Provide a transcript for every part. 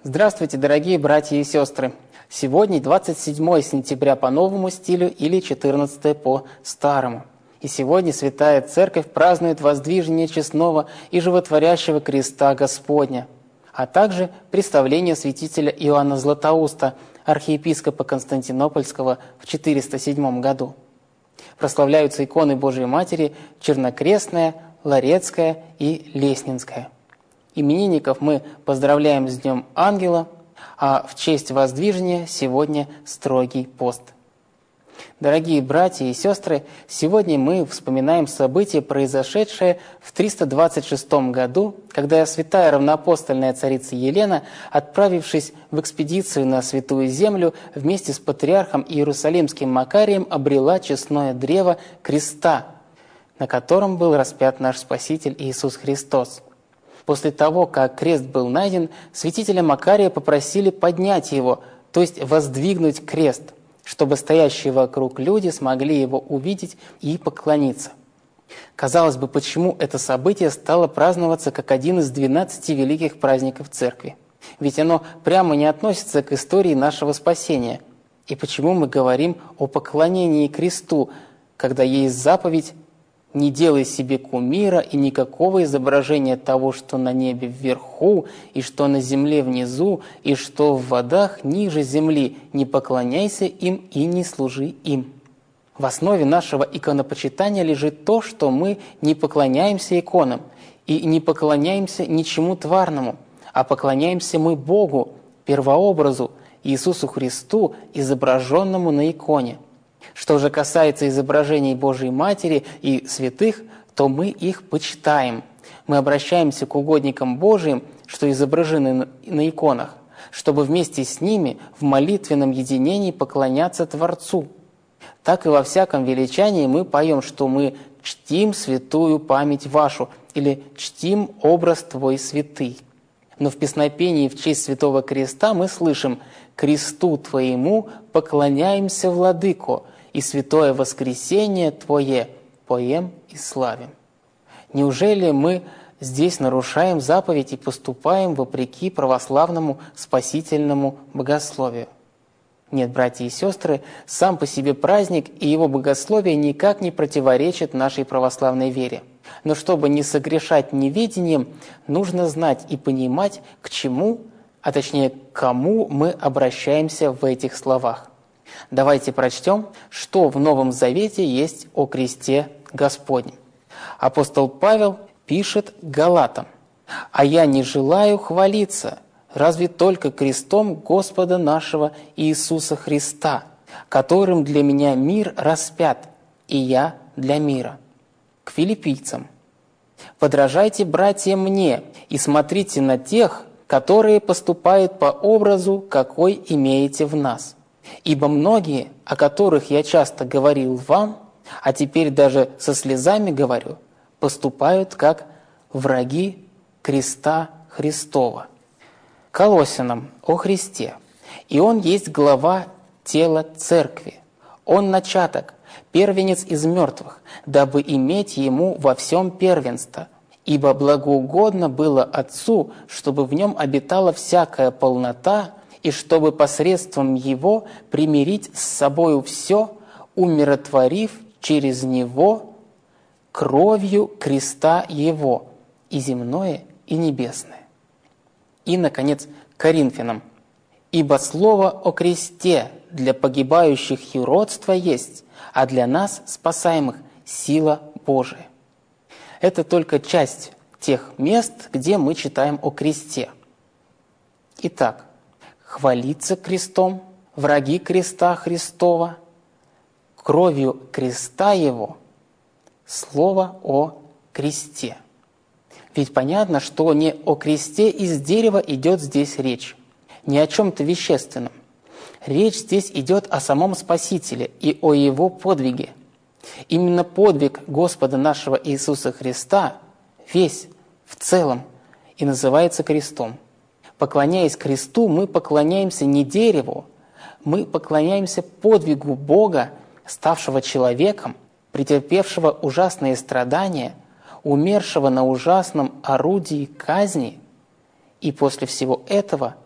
Здравствуйте, дорогие братья и сестры! Сегодня 27 сентября по новому стилю или 14 по старому. И сегодня Святая Церковь празднует воздвижение честного и животворящего креста Господня, а также представление святителя Иоанна Златоуста, архиепископа Константинопольского в 407 году. Прославляются иконы Божией Матери Чернокрестная, Ларецкая и Леснинская. Именинников мы поздравляем с Днем Ангела, а в честь воздвижения сегодня строгий пост. Дорогие братья и сестры, сегодня мы вспоминаем событие, произошедшее в 326 году, когда святая равноапостольная царица Елена, отправившись в экспедицию на Святую Землю, вместе с патриархом Иерусалимским Макарием обрела честное древо креста, на котором был распят наш Спаситель Иисус Христос. После того, как крест был найден, святителя Макария попросили поднять его, то есть воздвигнуть крест, чтобы стоящие вокруг люди смогли его увидеть и поклониться. Казалось бы, почему это событие стало праздноваться как один из 12 великих праздников Церкви? Ведь оно прямо не относится к истории нашего спасения. И почему мы говорим о поклонении кресту, когда есть заповедь «Не делай себе кумира и никакого изображения того, что на небе вверху, и что на земле внизу, и что в водах ниже земли, не поклоняйся им и не служи им». В основе нашего иконопочитания лежит то, что мы не поклоняемся иконам и не поклоняемся ничему тварному, а поклоняемся мы Богу, первообразу, Иисусу Христу, изображенному на иконе. Что же касается изображений Божией Матери и святых, то мы их почитаем. Мы обращаемся к угодникам Божиим, что изображены на иконах, чтобы вместе с ними в молитвенном единении поклоняться Творцу. Так и во всяком величании мы поем, что мы чтим святую память вашу или чтим образ Твой святый. Но в песнопении в честь Святого Креста мы слышим «Кресту Твоему поклоняемся, Владыко, и святое воскресение Твое поем и славим». Неужели мы здесь нарушаем заповедь и поступаем вопреки православному спасительному богословию? Нет, братья и сестры, сам по себе праздник и его богословие никак не противоречат нашей православной вере. Но чтобы не согрешать неведением, нужно знать и понимать, к чему, а точнее, к кому мы обращаемся в этих словах. Давайте прочтем, что в Новом Завете есть о кресте Господнем. Апостол Павел пишет Галатам: «А я не желаю хвалиться, разве только крестом Господа нашего Иисуса Христа, которым для меня мир распят, и я для мира». К филиппийцам: «Подражайте, братья, мне, и смотрите на тех, которые поступают по образу, какой имеете в нас. Ибо многие, о которых я часто говорил вам, а теперь даже со слезами говорю, поступают как враги креста Христова». Колоссянам о Христе. «И Он есть глава тела Церкви. Он начаток, первенец из мертвых, дабы иметь Ему во всем первенство. Ибо благоугодно было Отцу, чтобы в Нем обитала всякая полнота, и чтобы посредством Его примирить с собою все, умиротворив через Него кровью креста Его, и земное, и небесное». И, наконец, Коринфянам: «Ибо слово о кресте для погибающих юродство есть, а для нас, спасаемых, сила Божия». Это только часть тех мест, где мы читаем о кресте. Итак, хвалиться крестом, враги креста Христова, кровью креста Его, слово о кресте. Ведь понятно, что не о кресте из дерева идет здесь речь, не о чем-то вещественном. Речь здесь идет о самом Спасителе и о Его подвиге. Именно подвиг Господа нашего Иисуса Христа весь в целом и называется крестом. Поклоняясь кресту, мы поклоняемся не дереву, мы поклоняемся подвигу Бога, ставшего человеком, претерпевшего ужасные страдания, умершего на ужасном орудии казни, и после всего этого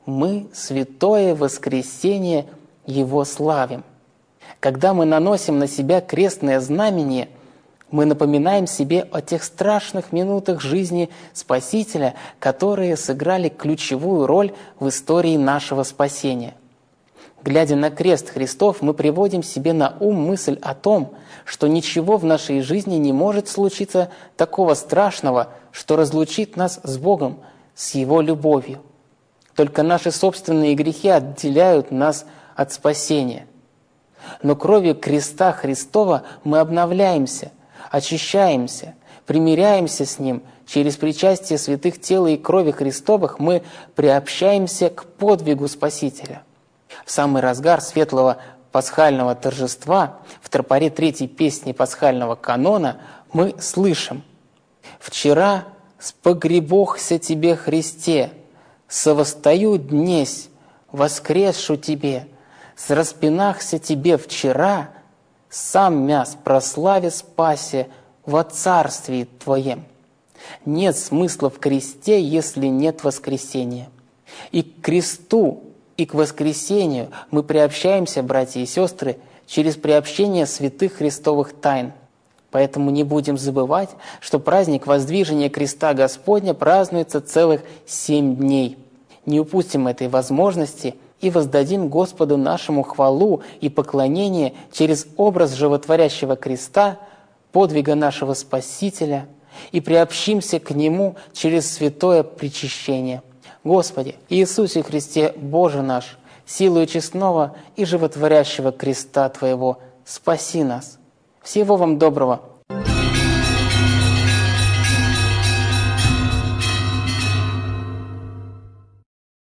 мы святое воскресение Его славим. Когда мы наносим на себя крестное знамение, мы напоминаем себе о тех страшных минутах жизни Спасителя, которые сыграли ключевую роль в истории нашего спасения. Глядя на крест Христов, мы приводим себе на ум мысль о том, что ничего в нашей жизни не может случиться такого страшного, что разлучит нас с Богом, с Его любовью. Только наши собственные грехи отделяют нас от спасения. Но кровью креста Христова мы обновляемся, очищаемся, примиряемся с Ним. Через причастие святых тела и крови Христовых мы приобщаемся к подвигу Спасителя. В самый разгар светлого пасхального торжества, в тропаре третьей песни пасхального канона, мы слышим: «Вчера спогребохся Тебе, Христе, совостою днесь, воскресшу Тебе, сраспинахся Тебе вчера, сам мяс прославе спасе во царствии Твоем». Нет смысла в кресте, если нет воскресения. И к кресту, и к воскресению мы приобщаемся, братья и сестры, через приобщение святых христовых тайн. Поэтому не будем забывать, что праздник воздвижения креста Господня празднуется целых 7 дней. Не упустим этой возможности и воздадим Господу нашему хвалу и поклонение через образ животворящего креста, подвига нашего Спасителя, и приобщимся к Нему через святое причащение. Господи, Иисусе Христе, Боже наш, силою честного и животворящего креста Твоего, спаси нас. Всего вам доброго!